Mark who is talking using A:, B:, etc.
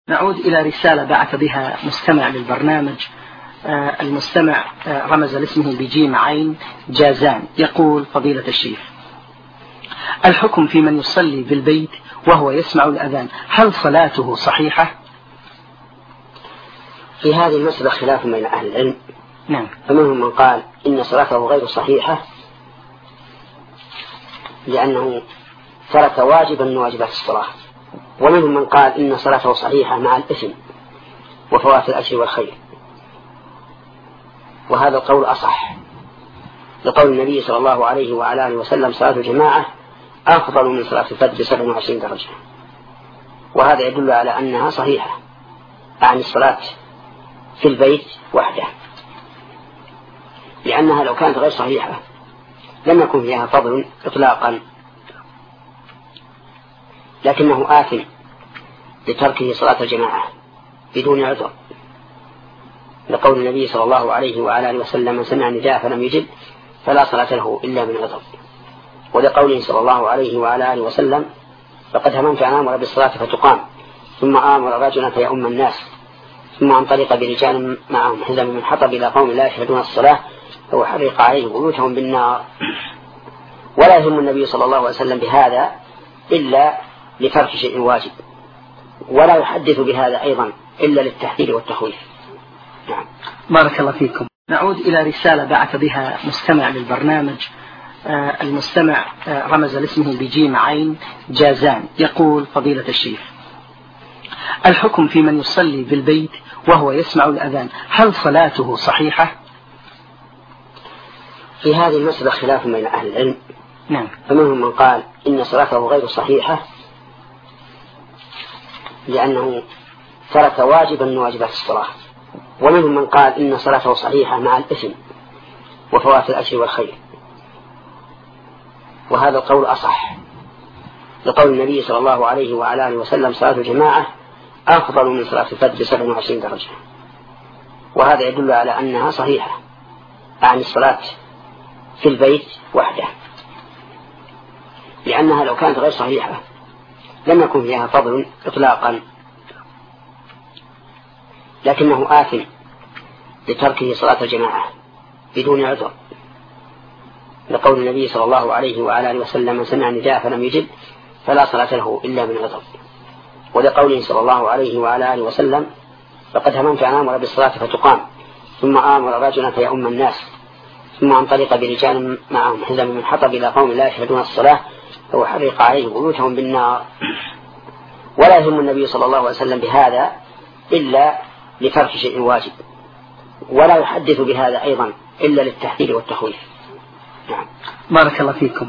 A: نعود إلى رسالة بعث بها مستمع للبرنامج. المستمع رمز لاسمه بجيم عين جازان. يقول: فضيلة الشيخ، الحكم في من يصلي بالبيت وهو يسمع الأذان، هل صلاته صحيحة؟
B: في هذه المسألة خلاف بين أهل العلم.
A: نعم.
B: فمنهم من قال إن صلاته غير صحيحة لأنه ترك واجبا من واجبات الصلاة، ومنهم من قال إن صلاته صحيحة مع الإثم وفوات الأجر والخير، وهذا القول أصح لقول النبي صلى الله عليه وعلى آله وسلم: صلاة الجماعة أفضل من صلاة الفرد ب27 درجة. وهذا يدل على أنها صحيحة عن الصلاة في البيت وحده، لأنها لو كانت غير صحيحة لم يكن فيها فضل إطلاقا، لكنه آثم لتركه صلاة الجماعة بدون عذر، لقول النبي صلى الله عليه وعلى آله وسلم: من سمع النداء فلم يجب فلا صلاة له إلا من عذر. ولقوله صلى الله عليه وعلى آله وسلم: فقد هممت أن آمر بالصلاة فتقام، ثم آمر رجلا فيؤم الناس، ثم انطلق برجال معهم حزم من حطب إلى قوم لا يشهدون الصلاة فأحرق عليه بيوتهم بالنار. ولا يهم النبي صلى الله عليه وسلم بهذا إلا لترك شيء واجب، ولا يحدث بهذا أيضا إلا للتحذير والتخويف. نعم.
A: بارك الله فيكم. نعود إلى رسالة بعث بها مستمع للبرنامج. المستمع رمز لاسمه بجيم عين جازان. يقول: فضيلة الشيخ، الحكم في من يصلي بالبيت وهو يسمع الأذان، هل صلاته صحيحة؟
B: في هذه المسألة خلاف بين أهل العلم.
A: نعم.
B: فمنهم من قال إن صلاته غير صحيحة لأنه ترك واجبا من واجبات الصلاة، ومنهم من قال إن صلاته صحيحة مع الإثم وفوات الأجر والخير، وهذا القول أصح لقول النبي صلى الله عليه وعلى آله وسلم: صلاة الجماعة أفضل من صلاة الفرد ب27 درجة. وهذا يدل على أنها صحيحة عن الصلاة في البيت وحده، لأنها لو كانت غير صحيحة لم يكن فيها فضل إطلاقا، لكنه آثم لتركه صلاة الجماعة بدون عذر، لقول النبي صلى الله عليه وعلى آله وسلم: من سمع النداء فلم يجب فلا صلاة له إلا من عذر. ولقوله صلى الله عليه وعلى آله وسلم: فقد هممت أن آمر بالصلاة فتقام، ثم آمر رجلا فيؤم الناس، ثم انطلق برجال معهم حزم من حطب إلى قوم لا يشهدون الصلاة فأحرق عليه بيوتهم بالنار. ولا يهم النبي صلى الله عليه وسلم بهذا إلا لترك شيء واجب، ولا يحدث بهذا أيضا إلا للتحذير والتخويف. نعم.
A: بارك الله فيكم.